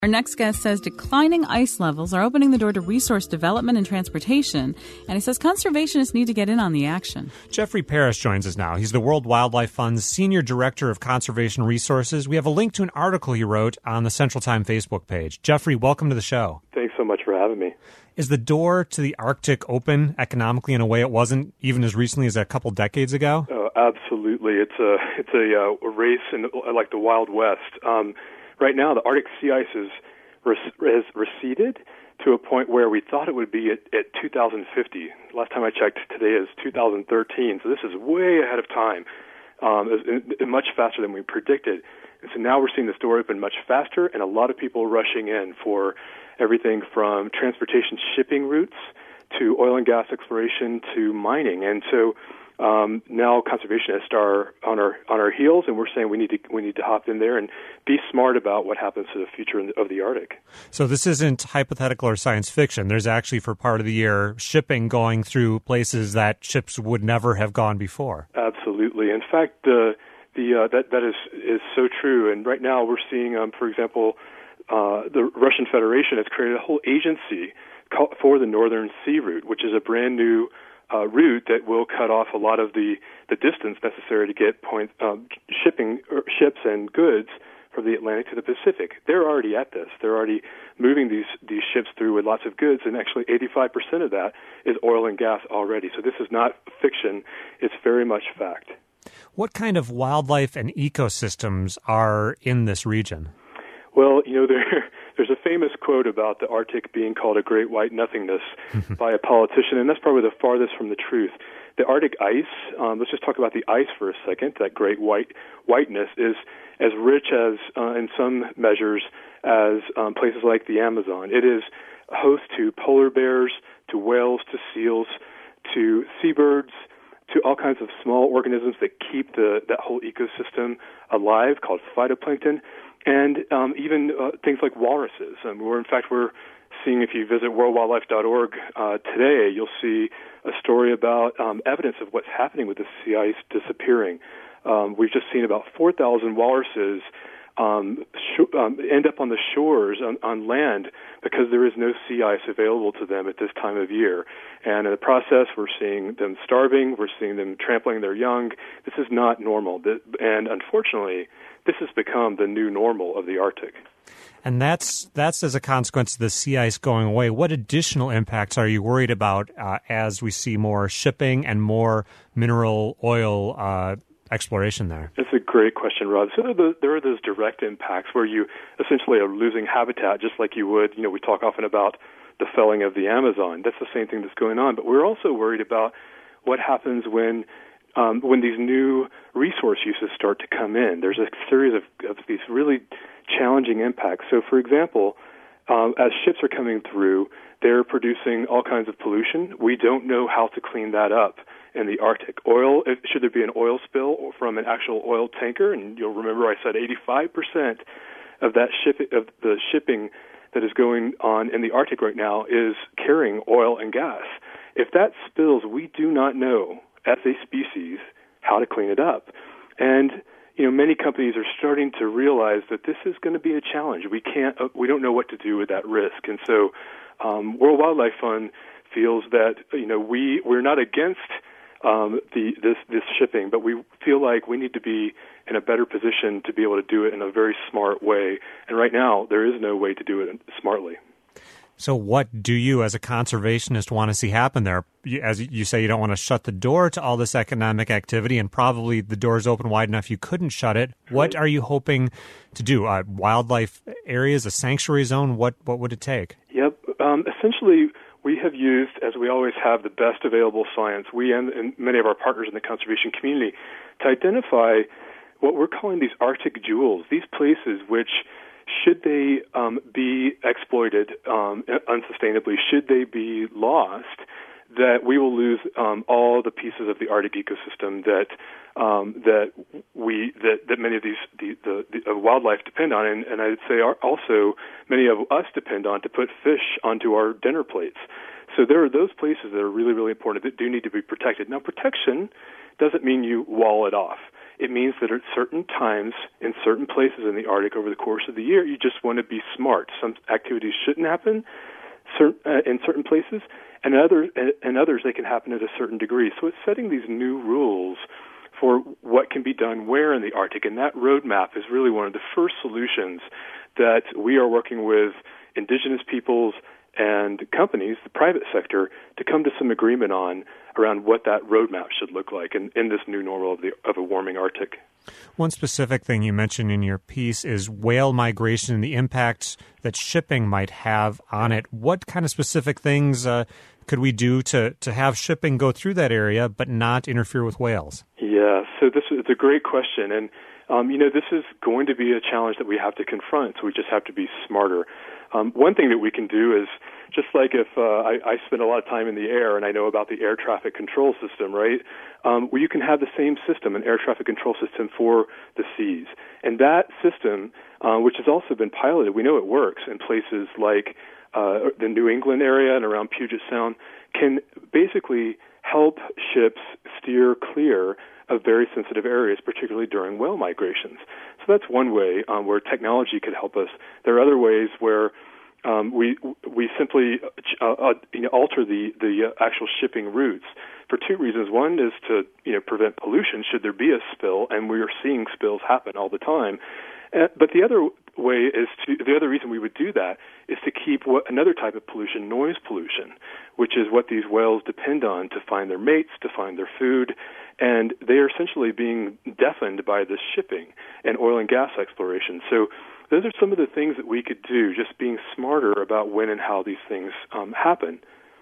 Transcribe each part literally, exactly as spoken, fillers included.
Our next guest says declining ice levels are opening the door to resource development and transportation, and he says conservationists need to get in on the action. Jeffrey Parrish joins us now. He's the World Wildlife Fund's Senior Director of Conservation Resources. We have a link to an article he wrote on the Central Time Facebook page. Jeffrey, welcome to the show. Thanks so much for having me. Is the door to the Arctic open economically in a way it wasn't even as recently as a couple decades ago? Oh, absolutely. It's a it's a, uh, race in like the Wild West. Um, Right now, the Arctic sea ice is, has receded to a point where we thought it would be at, at two thousand fifty. Last time I checked, today is two thousand thirteen, so this is way ahead of time, um, it's, it's much faster than we predicted. And so now we're seeing this door open much faster, and a lot of people rushing in for everything from transportation shipping routes to oil and gas exploration to mining. And so Um, now conservationists are on our on our heels, and we're saying we need to we need to hop in there and be smart about what happens to the future of the Arctic. So this isn't hypothetical or science fiction. There's actually, for part of the year, shipping going through places that ships would never have gone before. Absolutely. In fact, uh, the uh, that that is is so true. And right now we're seeing, um, for example, uh, the Russian Federation has created a whole agency called, for the Northern Sea Route, which is a brand new Uh, route that will cut off a lot of the, the distance necessary to get point um, shipping er, ships and goods from the Atlantic to the Pacific. They're already at this. They're already moving these these ships through with lots of goods, and actually eighty-five percent of that is oil and gas already. So this is not fiction. It's very much fact. What kind of wildlife and ecosystems are in this region? Well, you know, there, there's a famous quote about the Arctic being called a great white nothingness by a politician, and that's probably the farthest from the truth. The Arctic ice, um, let's just talk about the ice for a second, that great white whiteness is as rich as, uh, in some measures, as um, places like the Amazon. It is host to polar bears, to whales, to seals, to seabirds, to all kinds of small organisms that keep the that whole ecosystem alive, called phytoplankton. And um, even uh, things like walruses. Um, we're, in fact, we're seeing, if you visit world wildlife dot org uh, today, you'll see a story about um, evidence of what's happening with the sea ice disappearing. Um, we've just seen about four thousand walruses um, sh- um, end up on the shores on, on land because there is no sea ice available to them at this time of year. And in the process, we're seeing them starving. We're seeing them trampling their young. This is not normal. And unfortunately, this has become the new normal of the Arctic. And that's that's as a consequence of the sea ice going away. What additional impacts are you worried about uh, as we see more shipping and more mineral oil uh, exploration there? That's a great question, Rob. So there are, those, there are those direct impacts where you essentially are losing habitat, just like you would, you know, we talk often about the felling of the Amazon. That's the same thing that's going on. But we're also worried about what happens when Um, when these new resource uses start to come in. There's a series of, of these really challenging impacts. So, for example, um, as ships are coming through, they're producing all kinds of pollution. We don't know how to clean that up in the Arctic. Oil, if, should there be an oil spill from an actual oil tanker? And you'll remember I said eighty-five percent of that ship, of the shipping that is going on in the Arctic right now is carrying oil and gas. If that spills, we do not know as a species how to clean it up. And you know, many companies are starting to realize that this is going to be a challenge. We can't, uh, we don't know what to do with that risk. And so, um, World Wildlife Fund feels that you know we we're not against um, the this this shipping, but we feel like we need to be in a better position to be able to do it in a very smart way. And right now, there is no way to do it smartly. So what do you as a conservationist want to see happen there? As you say, you don't want to shut the door to all this economic activity, and probably the door's open wide enough you couldn't shut it. What are you hoping to do? Uh, wildlife areas, a sanctuary zone? What what would it take? Yep. Um, essentially, we have used, as we always have, the best available science, we and, and many of our partners in the conservation community, to identify what we're calling these Arctic jewels, these places which, should they um, be exploited um, unsustainably, should they be lost, that we will lose um, all the pieces of the Arctic ecosystem that um, that we that, that many of these the, the, the uh, wildlife depend on, and, and I'd say are also many of us depend on to put fish onto our dinner plates. So there are those places that are really, really important that do need to be protected. Now, protection doesn't mean you wall it off. it means that at certain times in certain places in the Arctic over the course of the year, you just want to be smart. Some activities shouldn't happen certain, uh, in certain places, and other and others they can happen at a certain degree. So it's setting these new rules for what can be done where in the Arctic, and that roadmap is really one of the first solutions that we are working with indigenous peoples and companies, the private sector, to come to some agreement on around what that roadmap should look like in, in this new normal of, the, of a warming Arctic. One specific thing you mentioned in your piece is whale migration and the impacts that shipping might have on it. What kind of specific things uh, could we do to, to have shipping go through that area but not interfere with whales? Yeah, so this is a great question. And, um, you know, this is going to be a challenge that we have to confront, so we just have to be smarter. Um, one thing that we can do is, just like if uh, I, I spend a lot of time in the air and I know about the air traffic control system, right, um, where you can have the same system, an air traffic control system for the seas. And that system, uh, which has also been piloted, we know it works in places like uh, the New England area and around Puget Sound, can basically help ships steer clear of very sensitive areas, particularly during whale migrations. So that's one way um, where technology could help us. There are other ways where um, we we simply uh, uh, you know, alter the the uh, actual shipping routes for two reasons. One is to you know prevent pollution should there be a spill, and we are seeing spills happen all the time. Uh, but the other way is to the other reason we would do that is to keep what, another type of pollution, noise pollution, which is what these whales depend on to find their mates, to find their food, and they are essentially being deafened by this shipping and oil and gas exploration. So those are some of the things that we could do, just being smarter about when and how these things um, happen.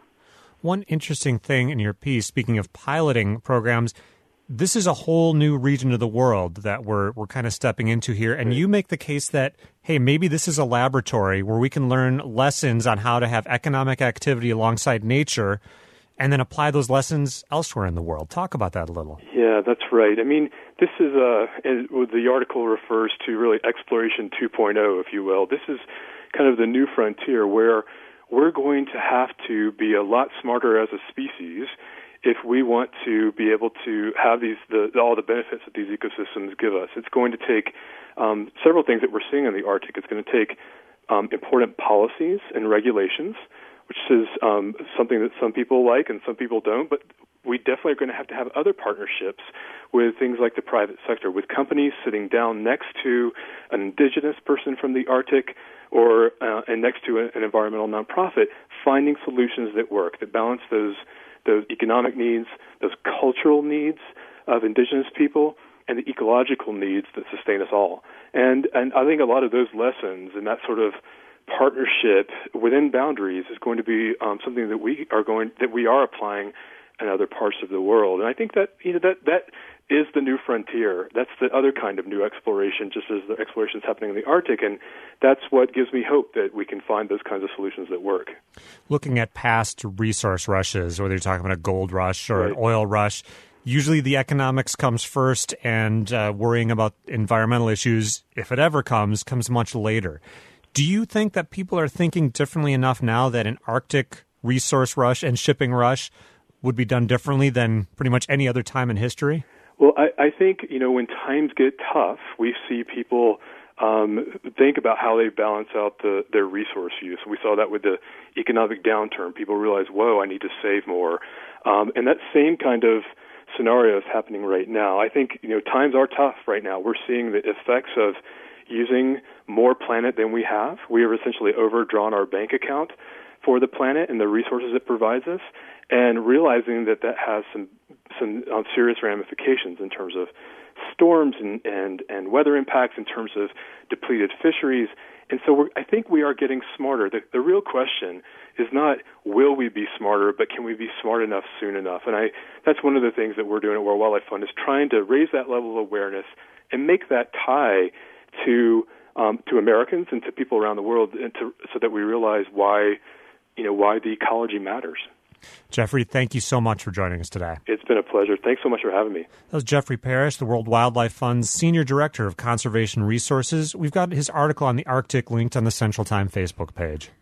One interesting thing in your piece, speaking of piloting programs, this is a whole new region of the world that we're we're kind of stepping into here. And you make the case that, hey, maybe this is a laboratory where we can learn lessons on how to have economic activity alongside nature and then apply those lessons elsewhere in the world. Talk about that a little. Yeah, that's right. I mean, this is, uh, the article refers to really exploration two point oh, if you will. This is kind of the new frontier where we're going to have to be a lot smarter as a species if we want to be able to have these the, all the benefits that these ecosystems give us. It's going to take um, several things that we're seeing in the Arctic. It's going to take um, important policies and regulations, which is um, something that some people like and some people don't, but we definitely are going to have to have other partnerships with things like the private sector, with companies sitting down next to an indigenous person from the Arctic or uh, and next to an environmental nonprofit, finding solutions that work, that balance those those economic needs, those cultural needs of indigenous people, and the ecological needs that sustain us all. And and I think a lot of those lessons and that sort of partnership within boundaries is going to be um, something that we are going that we are applying in other parts of the world. And I think that you know that that is the new frontier. That's the other kind of new exploration, just as the exploration is happening in the Arctic, and that's what gives me hope that we can find those kinds of solutions that work. Looking at past resource rushes, whether you're talking about a gold rush or right. an oil rush, usually the economics comes first, and uh, worrying about environmental issues, if it ever comes, comes much later. Do you think that people are thinking differently enough now that an Arctic resource rush and shipping rush would be done differently than pretty much any other time in history? Well, I, I think, you know, when times get tough, we see people um, think about how they balance out the, their resource use. We saw that with the economic downturn. People realize, whoa, I need to save more. Um, and that same kind of scenario is happening right now. I think, you know, times are tough right now. We're seeing the effects of using more planet than we have. We have essentially overdrawn our bank account for the planet and the resources it provides us, and realizing that that has some some um, serious ramifications in terms of storms and, and, and weather impacts, in terms of depleted fisheries. And so we're, I think we are getting smarter. The, the real question is not will we be smarter, but can we be smart enough soon enough? And I that's one of the things that we're doing at World Wildlife Fund, is trying to raise that level of awareness and make that tie to um, to Americans and to people around the world, and to, so that we realize why you know why the ecology matters. Jeffrey, thank you so much for joining us today. It's been a pleasure. Thanks so much for having me. That was Jeffrey Parrish, the World Wildlife Fund's Senior Director of Conservation Resources. We've got his article on the Arctic linked on the Central Time Facebook page.